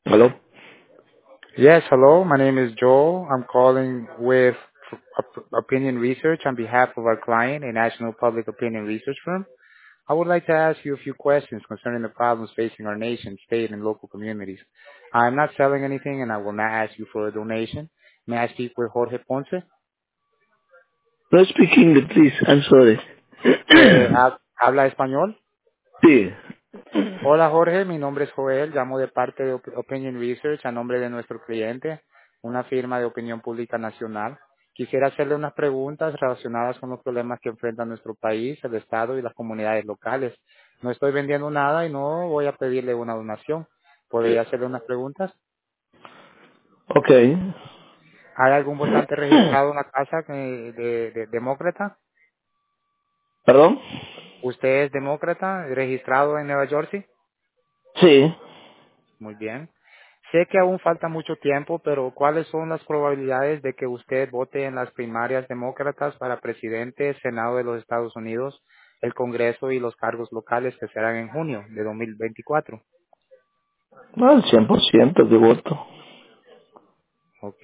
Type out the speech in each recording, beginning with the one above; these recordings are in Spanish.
Hello. Yes, hello. My name is Joel. I'm calling with Opinion Research on behalf of our client, a national public opinion research firm. I would like to ask you a few questions concerning the problems facing our nation, state, and local communities. I'm not selling anything, and I will not ask you for a donation. May I speak with Jorge Ponce? No speak English, please. I'm sorry. ¿Habla español? Sí. Hola Jorge, mi nombre es Joel, llamo de parte de Opinion Research a nombre de nuestro cliente, una firma de opinión pública nacional. Quisiera hacerle unas preguntas relacionadas con los problemas que enfrenta nuestro país, el Estado y las comunidades locales. No estoy vendiendo nada y no voy a pedirle una donación. ¿Podría hacerle unas preguntas? Okay. ¿Hay algún votante registrado en la casa de demócrata? ¿Perdón? ¿Usted es demócrata registrado en Nueva Jersey? Sí. Muy bien. Sé que aún falta mucho tiempo, pero ¿cuáles son las probabilidades de que usted vote en las primarias demócratas para presidente, Senado de los Estados Unidos, el Congreso y los cargos locales que serán en junio de 2024? No, el 100% de voto. Ok.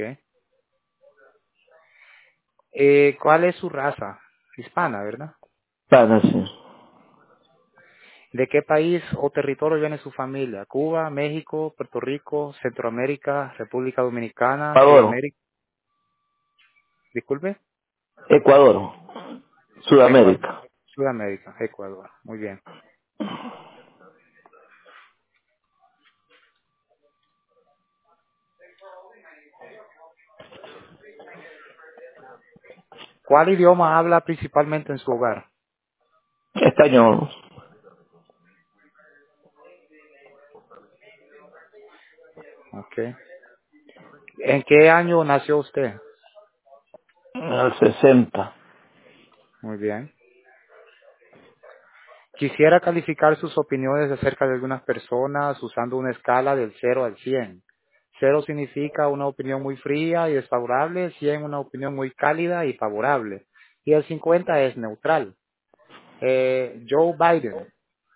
¿Cuál es su raza? Hispana, ¿verdad? Pana, sí. ¿De qué país o territorio viene su familia? ¿Cuba, México, Puerto Rico, Centroamérica, República Dominicana, Ecuador. Sudamérica? Disculpe. Ecuador. Ecuador. Sudamérica. Sudamérica, Ecuador. Muy bien. ¿Cuál idioma habla principalmente en su hogar? Español. Okay. ¿En qué año nació usted? El 60. Muy bien. Quisiera calificar sus opiniones acerca de algunas personas usando una escala del 0 al 100. 0 significa una opinión muy fría y desfavorable, 100 una opinión muy cálida y favorable. Y el 50 es neutral. Joe Biden,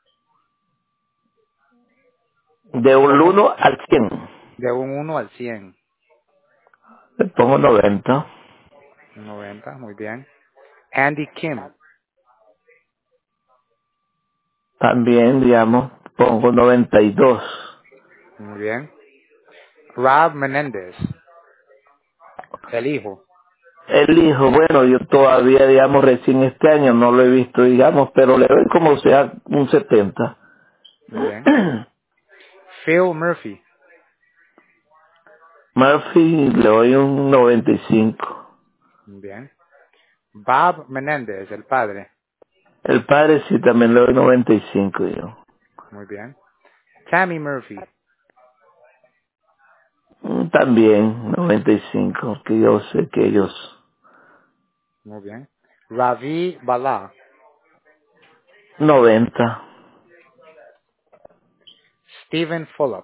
De un ¿cómo? 1 al 100. De un 1 al 100. Le pongo 90. 90, muy bien. Andy Kim, También, digamos, pongo 92. muy bien. Rob Menendez, el hijo, El hijo, bueno, yo todavía, digamos, recién este año no lo he visto, digamos, pero le doy como sea un 70. muy bien. Phil Murphy, Murphy le doy un 95. muy bien. Bob Menendez, el padre, El padre sí también le doy 95 yo. muy bien. Tammy Murphy, También 95, que yo sé que ellos. muy bien. Ravi Bala, 90. Stephen Fulop,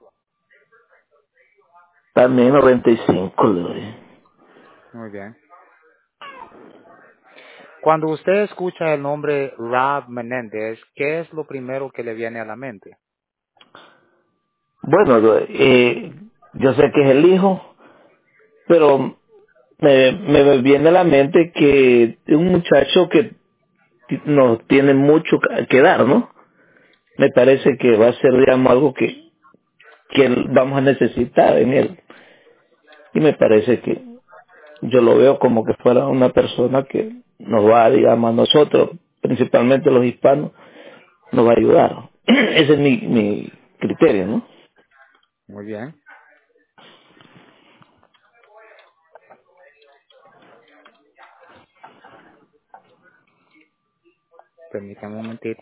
También 95 le doy. muy bien. Cuando usted escucha el nombre Rob Menendez, ¿qué es lo primero que le viene a la mente? Bueno, yo sé que es el hijo, pero me viene a la mente que es un muchacho que nos tiene mucho que dar, ¿no? Me parece que va a ser, digamos, algo que vamos a necesitar en él. Y me parece que yo lo veo como que fuera una persona que nos va, digamos, a nosotros, principalmente los hispanos, nos va a ayudar. Ese es mi criterio, ¿no? Muy bien, permítame un momentito.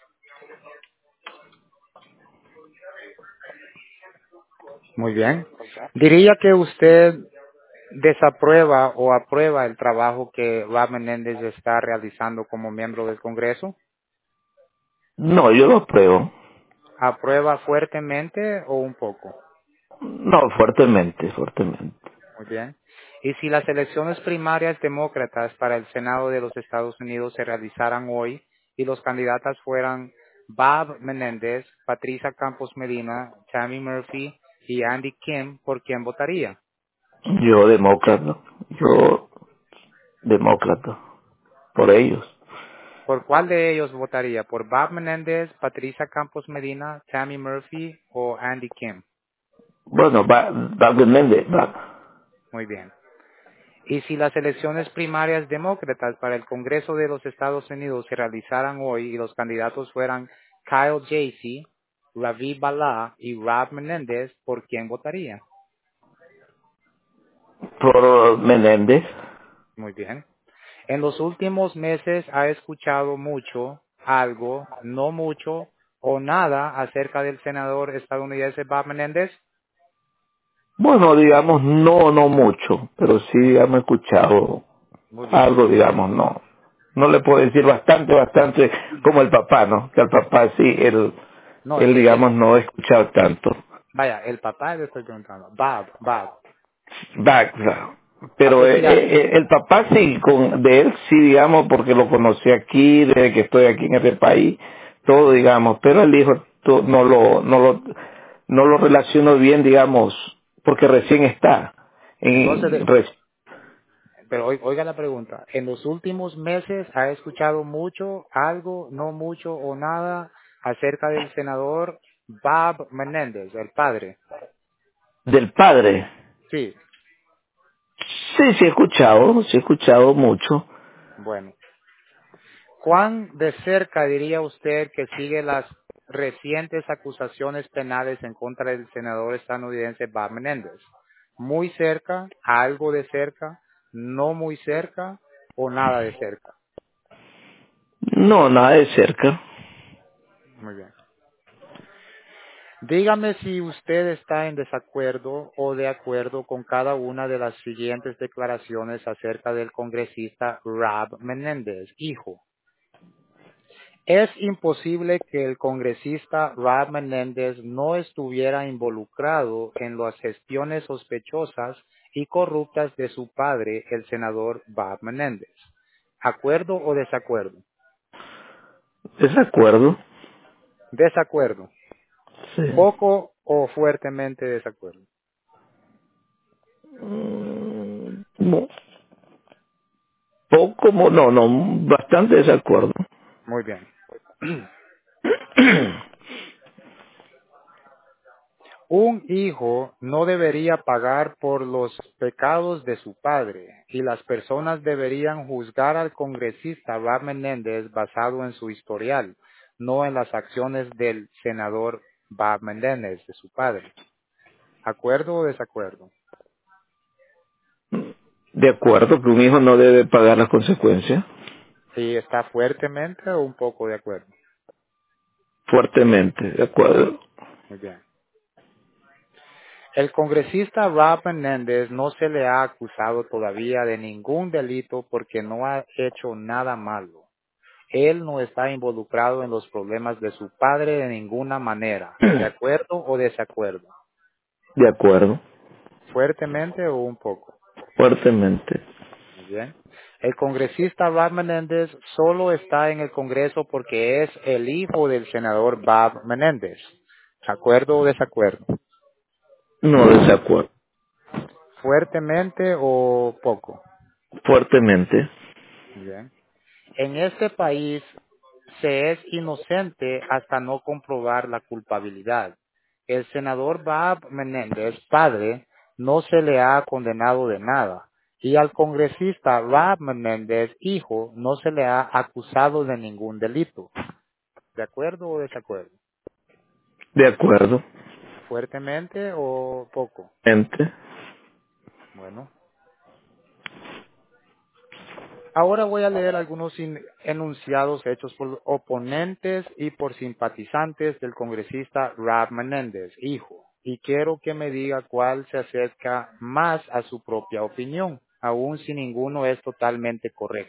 Muy bien. ¿Diría que usted desaprueba o aprueba el trabajo que Rob Menéndez está realizando como miembro del Congreso? No, yo lo apruebo. ¿Aprueba fuertemente o un poco? No, fuertemente, fuertemente. Muy bien. ¿Y si las elecciones primarias demócratas para el Senado de los Estados Unidos se realizaran hoy y los candidatos fueran Bob Menéndez, Patricia Campos Medina, Tammy Murphy y Andy Kim, ¿por quién votaría? Yo demócrata. Yo demócrata. Por ellos. ¿Por cuál de ellos votaría? ¿Por Bob Menéndez, Patricia Campos Medina, Tammy Murphy o Andy Kim? Bueno, va Menéndez, va. Muy bien. Y si las elecciones primarias demócratas para el Congreso de los Estados Unidos se realizaran hoy y los candidatos fueran Kyle Jasey, Ravi Bala y Rob Menéndez, ¿por quién votaría? Por Menéndez. Muy bien. En los últimos meses ha escuchado mucho, algo, no mucho o nada acerca del senador estadounidense Bob Menéndez. Bueno, digamos, no mucho, pero sí hemos escuchado Muy bien. algo, digamos, no. No le puedo decir bastante, como el papá, ¿no? Que el papá sí, No, él digamos, no ha escuchado tanto. vaya, el papá le estoy preguntando. Bob. Background. Ah, Pero pues mira, el papá sí, de él sí, digamos, porque lo conocí aquí, desde que estoy aquí en este país, todo, digamos, pero el hijo no lo relaciono bien, digamos, porque recién está. entonces, En, pero oiga la pregunta. ¿En los últimos meses ha escuchado mucho, algo, no mucho o nada acerca del senador Bob Menéndez, el padre? del padre. Sí, Sí he escuchado mucho. bueno. ¿Cuán de cerca diría usted que sigue las recientes acusaciones penales en contra del senador estadounidense Bob Menéndez? ¿Muy cerca, algo de cerca, no muy cerca o nada de cerca? No, nada de cerca. Muy bien. Dígame si usted está en desacuerdo o de acuerdo con cada una de las siguientes declaraciones acerca del congresista Rob Menéndez, hijo. Es imposible que el congresista Rob Menéndez no estuviera involucrado en las gestiones sospechosas y corruptas de su padre, el senador Bob Menéndez. ¿Acuerdo o desacuerdo? Desacuerdo. Desacuerdo. Sí. Poco o fuertemente desacuerdo. No, poco, no, bastante desacuerdo. Muy bien. Un hijo no debería pagar por los pecados de su padre y las personas deberían juzgar al congresista Rob Menéndez basado en su historial, no en las acciones del senador Bob Menéndez, de su padre. ¿Acuerdo o desacuerdo? De acuerdo que un hijo no debe pagar las consecuencias. Sí, está fuertemente o un poco de acuerdo. Fuertemente, de acuerdo. Muy bien. El congresista Rob Menéndez no se le ha acusado todavía de ningún delito porque no ha hecho nada malo. Él no está involucrado en los problemas de su padre de ninguna manera. ¿De acuerdo o desacuerdo? De acuerdo. ¿Fuertemente o un poco? Fuertemente. Muy bien. El congresista Rob Menéndez solo está en el Congreso porque es el hijo del senador Bob Menéndez. ¿Acuerdo o desacuerdo? No desacuerdo. ¿Fuertemente o poco? Fuertemente. Muy bien. En este país se es inocente hasta no comprobar la culpabilidad. El senador Bob Menéndez, padre, no se le ha condenado de nada. Y al congresista Rob Menéndez, hijo, no se le ha acusado de ningún delito. ¿De acuerdo o desacuerdo? De acuerdo. ¿Fuertemente o poco? Mente. Bueno. Ahora voy a leer algunos enunciados hechos por oponentes y por simpatizantes del congresista Rob Menéndez, hijo. y quiero que me diga cuál se acerca más a su propia opinión, aun si ninguno es totalmente correcto.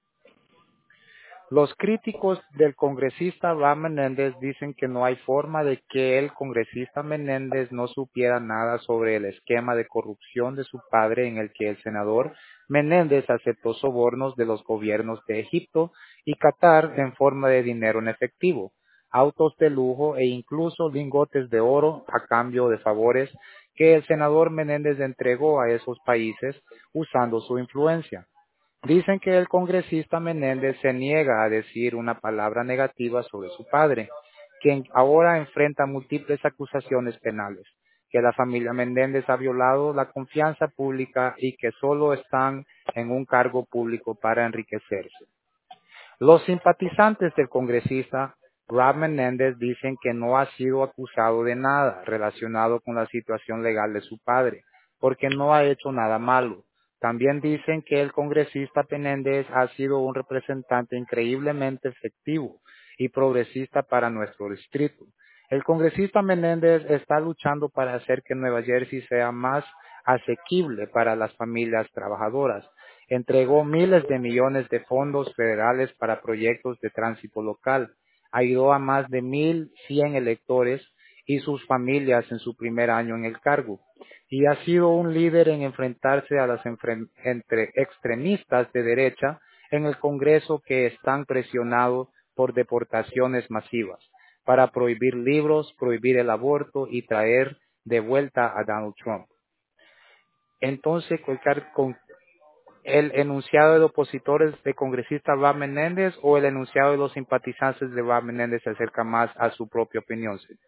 Los críticos del congresista Ram Menéndez dicen que no hay forma de que el congresista Menéndez no supiera nada sobre el esquema de corrupción de su padre en el que el senador Menéndez aceptó sobornos de los gobiernos de Egipto y Qatar en forma de dinero en efectivo, autos de lujo e incluso lingotes de oro a cambio de favores que el senador Menéndez entregó a esos países usando su influencia. Dicen que el congresista Menéndez se niega a decir una palabra negativa sobre su padre, quien ahora enfrenta múltiples acusaciones penales, que la familia Menéndez ha violado la confianza pública y que solo están en un cargo público para enriquecerse. Los simpatizantes del congresista Rob Menéndez dicen que no ha sido acusado de nada relacionado con la situación legal de su padre, porque no ha hecho nada malo. También dicen que el congresista Menéndez ha sido un representante increíblemente efectivo y progresista para nuestro distrito. El congresista Menéndez está luchando para hacer que Nueva Jersey sea más asequible para las familias trabajadoras. Entregó miles de millones de fondos federales para proyectos de tránsito local. Ayudó a más de 1,100 electores y sus familias en su primer año en el cargo. Y ha sido un líder en enfrentarse a las entre extremistas de derecha en el Congreso que están presionados por deportaciones masivas para prohibir libros, prohibir el aborto y traer de vuelta a Donald Trump. Entonces, con el enunciado de opositores de congresista Rob Menéndez o el enunciado de los simpatizantes de Rob Menéndez se acerca más a su propia opinión, señor?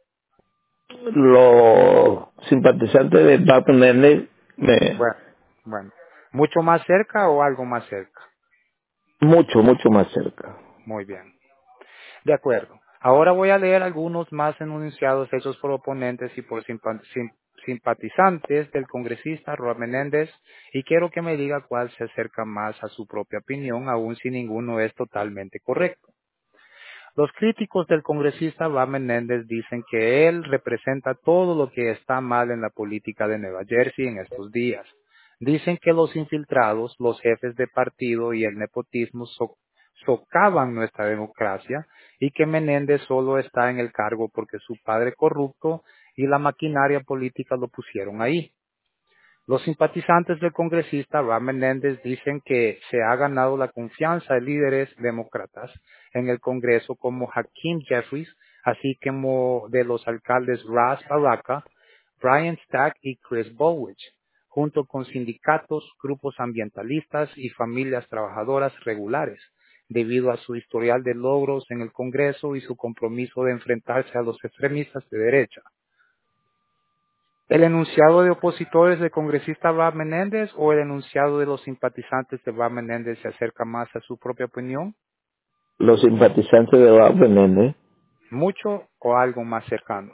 Los simpatizantes de Bob Menéndez, Bueno, bueno. ¿Mucho más cerca o algo más cerca? mucho más cerca. Muy bien. De acuerdo. Ahora voy a leer algunos más enunciados hechos por oponentes y por simpatizantes del congresista Rob Menéndez y quiero que me diga cuál se acerca más a su propia opinión, aun si ninguno es totalmente correcto. Los críticos del congresista Rob Menéndez dicen que él representa todo lo que está mal en la política de Nueva Jersey en estos días. Dicen que los infiltrados, los jefes de partido y el nepotismo socavan nuestra democracia y que Menéndez solo está en el cargo porque su padre corrupto y la maquinaria política lo pusieron ahí. Los simpatizantes del congresista Rob Menéndez dicen que se ha ganado la confianza de líderes demócratas en el Congreso como Hakeem Jeffries, así como de los alcaldes Ras Baraka, Brian Stack y Chris Bowich, junto con sindicatos, grupos ambientalistas y familias trabajadoras regulares, debido a su historial de logros en el Congreso y su compromiso de enfrentarse a los extremistas de derecha. ¿El enunciado de opositores del congresista Rob Menéndez o el enunciado de los simpatizantes de Rob Menéndez se acerca más a su propia opinión? Los simpatizantes de Bob Menéndez, ¿Mucho o algo más cercano?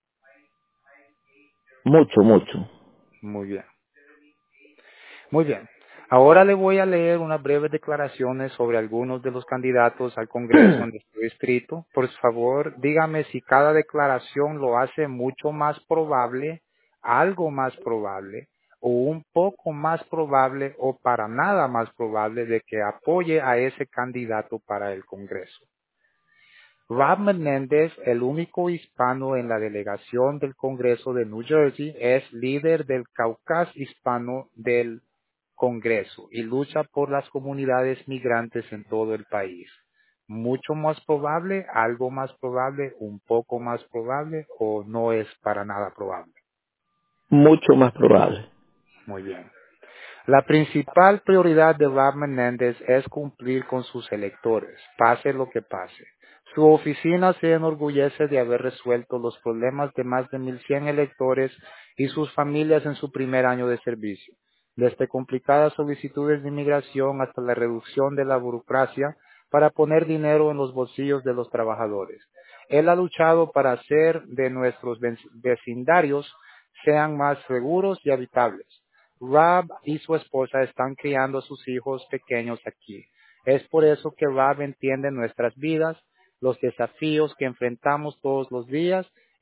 mucho. Muy bien. Muy bien. Ahora le voy a leer unas breves declaraciones sobre algunos de los candidatos al Congreso en nuestro distrito. Por favor, dígame si cada declaración lo hace mucho más probable, algo más probable, o un poco más probable, o para nada más probable de que apoye a ese candidato para el Congreso. Rob Menéndez, el único hispano en la delegación del Congreso de New Jersey, es líder del caucus hispano del Congreso y lucha por las comunidades migrantes en todo el país. Mucho más probable, algo más probable, un poco más probable o no es para nada probable. Mucho más probable. Muy bien. La principal prioridad de Rob Menéndez es cumplir con sus electores, pase lo que pase. Su oficina se enorgullece de haber resuelto los problemas de más de 1,100 electores y sus familias en su primer año de servicio, desde complicadas solicitudes de inmigración hasta la reducción de la burocracia para poner dinero en los bolsillos de los trabajadores. Él ha luchado para hacer de nuestros vecindarios sean más seguros y habitables. Rob y su esposa están criando a sus hijos pequeños aquí. Es por eso que Rob entiende nuestras vidas, los desafíos que enfrentamos todos los días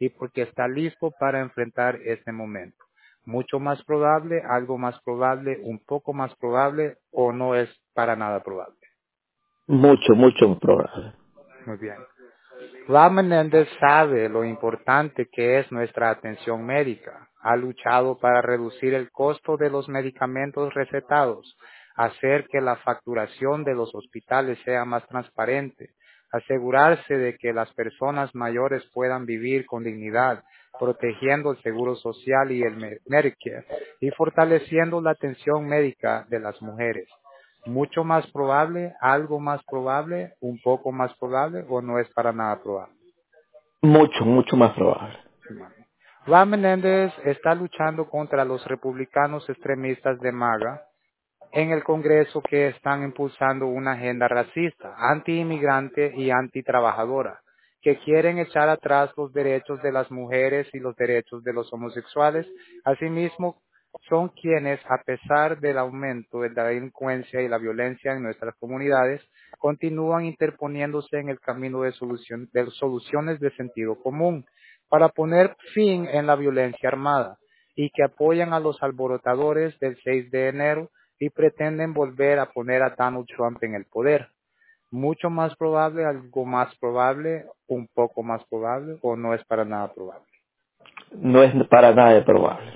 y porque está listo para enfrentar este momento. Mucho más probable, algo más probable, un poco más probable o no es para nada probable. Mucho, mucho probable. Muy bien. Rob Menéndez sabe lo importante que es nuestra atención médica. Ha luchado para reducir el costo de los medicamentos recetados, hacer que la facturación de los hospitales sea más transparente, asegurarse de que las personas mayores puedan vivir con dignidad, protegiendo el seguro social y el Medicare, y fortaleciendo la atención médica de las mujeres. Mucho más probable, algo más probable, un poco más probable o no es para nada probable. Mucho, mucho más probable. Ron Menéndez está luchando contra los republicanos extremistas de MAGA en el Congreso que están impulsando una agenda racista, anti-inmigrante y anti-trabajadora, que quieren echar atrás los derechos de las mujeres y los derechos de los homosexuales. Asimismo, son quienes, a pesar del aumento de la delincuencia y la violencia en nuestras comunidades, continúan interponiéndose en el camino de soluciones de sentido común para poner fin en la violencia armada y que apoyan a los alborotadores del 6 de enero y pretenden volver a poner a Donald Trump en el poder. Mucho más probable, algo más probable, un poco más probable o no es para nada probable. No es para nada probable.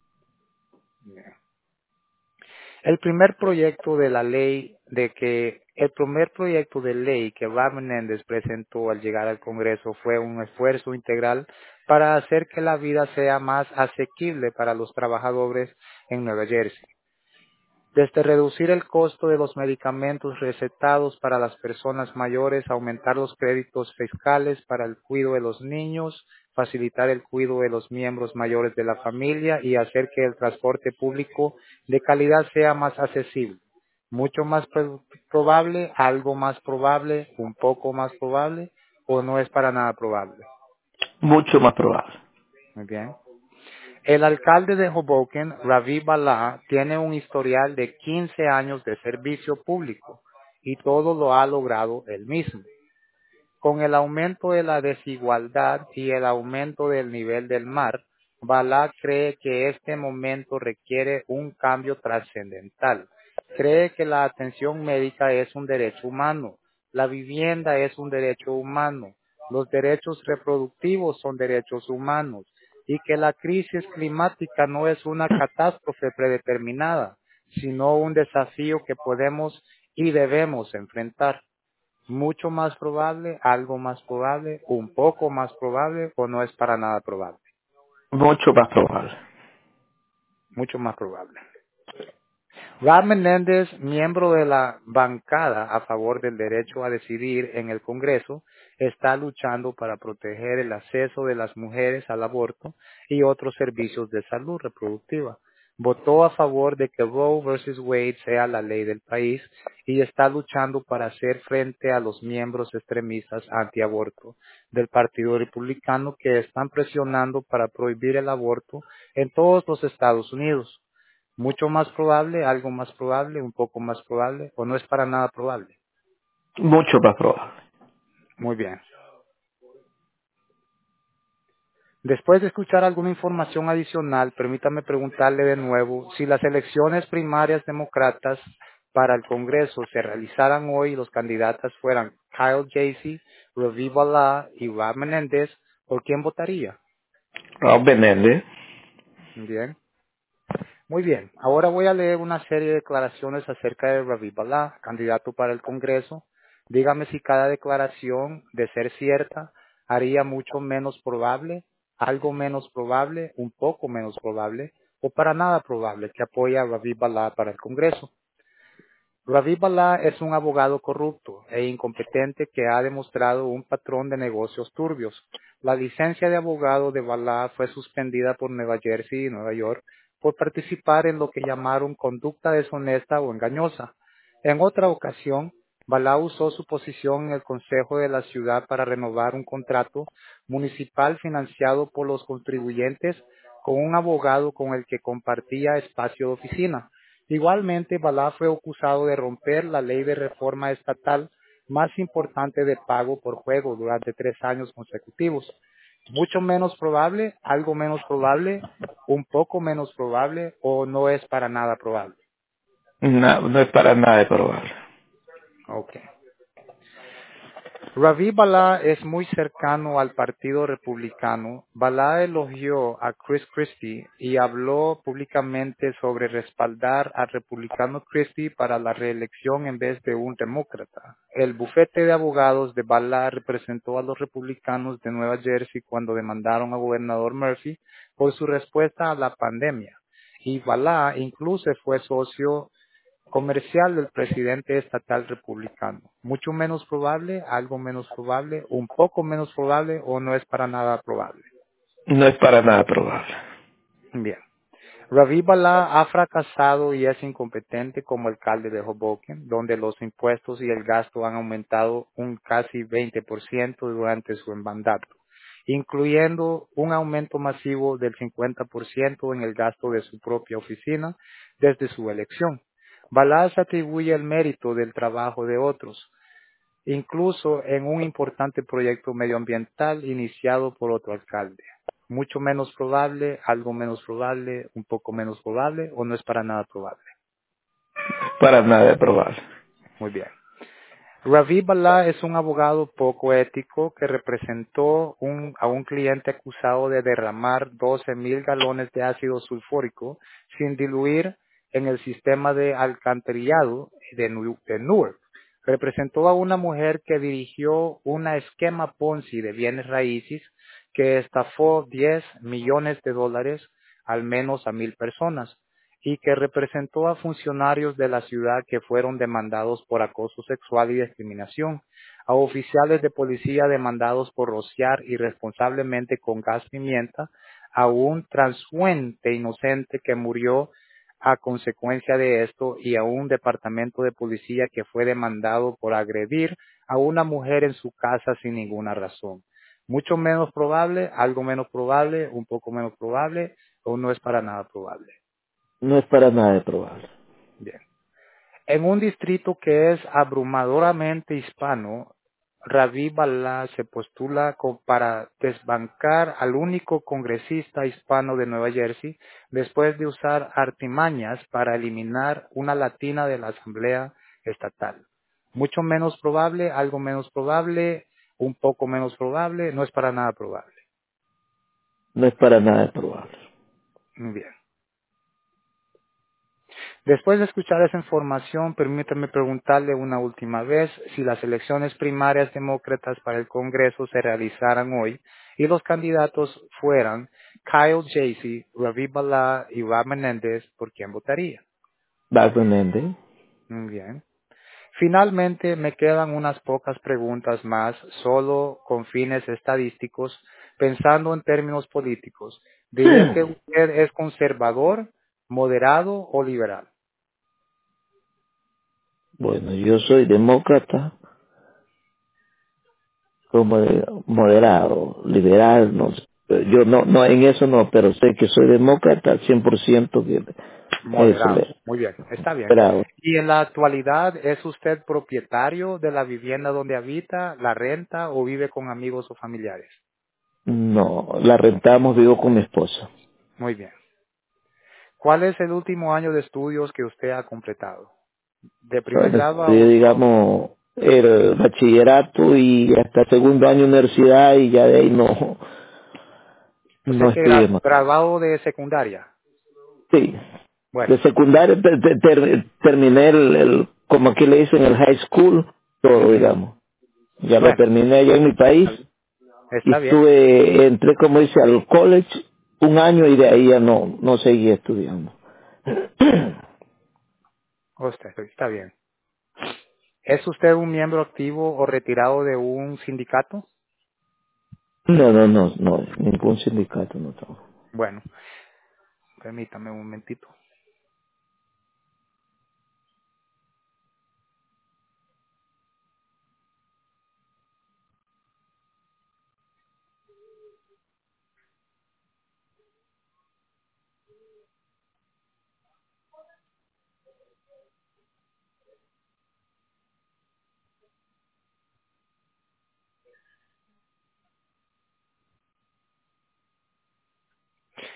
El primer proyecto de ley que Rob Menéndez presentó al llegar al Congreso fue un esfuerzo integral para hacer que la vida sea más asequible para los trabajadores en Nueva Jersey. Desde reducir el costo de los medicamentos recetados para las personas mayores, aumentar los créditos fiscales para el cuidado de los niños, facilitar el cuidado de los miembros mayores de la familia y hacer que el transporte público de calidad sea más accesible. Mucho más probable, algo más probable, un poco más probable o no es para nada probable. Mucho más probable. Muy bien. El alcalde de Hoboken, Ravi Bala, tiene un historial de 15 años de servicio público y todo lo ha logrado él mismo. Con el aumento de la desigualdad y el aumento del nivel del mar, Bala cree que este momento requiere un cambio trascendental. Cree que la atención médica es un derecho humano, la vivienda es un derecho humano, los derechos reproductivos son derechos humanos y que la crisis climática no es una catástrofe predeterminada, sino un desafío que podemos y debemos enfrentar. Mucho más probable, algo más probable, un poco más probable o no es para nada probable. Mucho más probable. Mucho más probable. Rob Menéndez, miembro de la bancada a favor del derecho a decidir en el Congreso, está luchando para proteger el acceso de las mujeres al aborto y otros servicios de salud reproductiva. Votó a favor de que Roe versus Wade sea la ley del país y está luchando para hacer frente a los miembros extremistas antiaborto del Partido Republicano que están presionando para prohibir el aborto en todos los Estados Unidos. Mucho más probable, algo más probable, un poco más probable, o no es para nada probable. Mucho más probable. Muy bien. Después de escuchar alguna información adicional, permítame preguntarle de nuevo si las elecciones primarias demócratas para el Congreso se realizaran hoy y los candidatos fueran Kyle Casey, Ravi Bala y Rob Menéndez, ¿por quién votaría? Rob Menéndez. Bien. Muy bien, ahora voy a leer una serie de declaraciones acerca de Ravi Bala, candidato para el Congreso. Dígame si cada declaración, de ser cierta, haría mucho menos probable, algo menos probable, un poco menos probable, o para nada probable que apoye a Ravi Bala para el Congreso. Ravi Bala es un abogado corrupto e incompetente que ha demostrado un patrón de negocios turbios. La licencia de abogado de Bala fue suspendida por Nueva Jersey y Nueva York por participar en lo que llamaron conducta deshonesta o engañosa. En otra ocasión, Bala usó su posición en el Consejo de la Ciudad para renovar un contrato municipal financiado por los contribuyentes con un abogado con el que compartía espacio de oficina. Igualmente, Bala fue acusado de romper la ley de reforma estatal más importante de pago por juego durante 3 años consecutivos. mucho menos probable, algo menos probable, un poco menos probable o no es para nada probable. No, no es para nada probable. Okay. Ravi Bala es muy cercano al Partido Republicano. Bala elogió a Chris Christie y habló públicamente sobre respaldar al republicano Christie para la reelección en vez de un demócrata. El bufete de abogados de Bala representó a los republicanos de Nueva Jersey cuando demandaron al gobernador Murphy por su respuesta a la pandemia. Y Bala incluso fue socio comercial del presidente estatal republicano. Mucho menos probable, algo menos probable, un poco menos probable o no es para nada probable. No es para nada probable. Bien. Ravi Bala ha fracasado y es incompetente como alcalde de Hoboken, donde los impuestos y el gasto han aumentado un casi 20% durante su mandato, incluyendo un aumento masivo del 50% en el gasto de su propia oficina desde su elección. Bala se atribuye el mérito del trabajo de otros, incluso en un importante proyecto medioambiental iniciado por otro alcalde. Mucho menos probable, algo menos probable, un poco menos probable o no es para nada probable. Para nada probable. Muy bien. Ravi Bala es un abogado poco ético que representó a un cliente acusado de derramar 12,000 galones de ácido sulfúrico sin diluir en el sistema de alcantarillado de Newark. Representó a una mujer que dirigió un esquema Ponzi de bienes raíces que estafó 10 millones de dólares al menos a 1,000 personas y que representó a funcionarios de la ciudad que fueron demandados por acoso sexual y discriminación, a oficiales de policía demandados por rociar irresponsablemente con gas pimienta, a un transuente inocente que murió a consecuencia de esto y a un departamento de policía que fue demandado por agredir a una mujer en su casa sin ninguna razón. Mucho menos probable, algo menos probable, un poco menos probable o no es para nada probable. No es para nada probable. Bien. En un distrito que es abrumadoramente hispano, Ravi Bala se postula para desbancar al único congresista hispano de Nueva Jersey después de usar artimañas para eliminar una latina de la Asamblea Estatal. Mucho menos probable, algo menos probable, un poco menos probable, no es para nada probable. No es para nada probable. Bien. Después de escuchar esa información, permítame preguntarle una última vez si las elecciones primarias demócratas para el Congreso se realizaran hoy y los candidatos fueran Kyle Jasey, Ravi Bala y Rob Menéndez, ¿por quién votaría? Vagamente. Muy bien. Finalmente, me quedan unas pocas preguntas más, solo con fines estadísticos, pensando en términos políticos. ¿Diría que usted es conservador, moderado o liberal? Bueno, yo soy demócrata, como moderado, liberal, no sé. Yo no, en eso no, pero sé que soy demócrata 100% que eso Moderado. le Muy bien, está bien. liberado. ¿Y en la actualidad es usted propietario de la vivienda donde habita, la renta o vive con amigos o familiares? No, la rentamos, vivo con mi esposa. Muy bien. ¿Cuál es el último año de estudios que usted ha completado? ¿De primer Bueno, grado a estudié, último? digamos, el bachillerato y hasta segundo año universidad y ya de ahí O sea no que estudié más. graduado de secundaria. Sí, Bueno, de secundaria terminé como aquí le dicen, el high school, todo, ujú. digamos. Ya lo Bueno, terminé allá en mi país y está bien. entré, como dice, al college un año y de ahí ya no seguí estudiando. Usted, está bien. ¿Es usted un miembro activo o retirado de un sindicato? No, ningún sindicato no tengo. Bueno, permítame un momentito.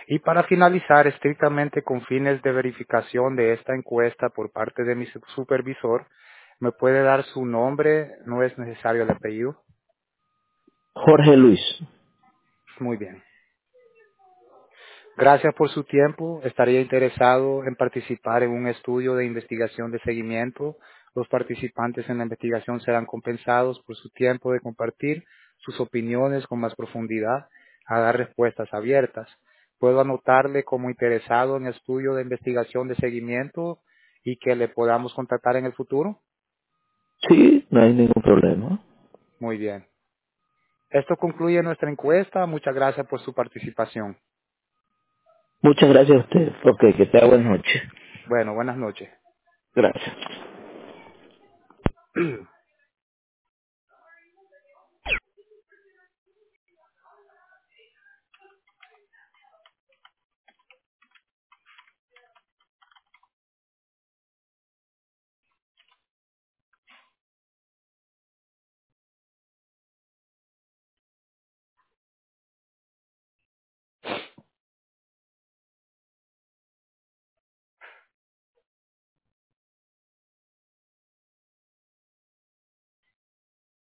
Y para finalizar, estrictamente con fines de verificación de esta encuesta por parte de mi supervisor, ¿me puede dar su nombre? No es necesario el apellido. Jorge Luis. Muy bien. Gracias por su tiempo. Estaría interesado en participar en un estudio de investigación de seguimiento. Los participantes en la investigación serán compensados por su tiempo de compartir sus opiniones con más profundidad, a dar respuestas abiertas. Puedo anotarle como interesado en estudio de investigación de seguimiento y que le podamos contactar en el futuro. Sí, no hay ningún problema. Muy bien. Esto concluye nuestra encuesta. Muchas gracias por su participación. Muchas gracias a usted. Ok, que tenga buena noche. Bueno, buenas noches. Gracias.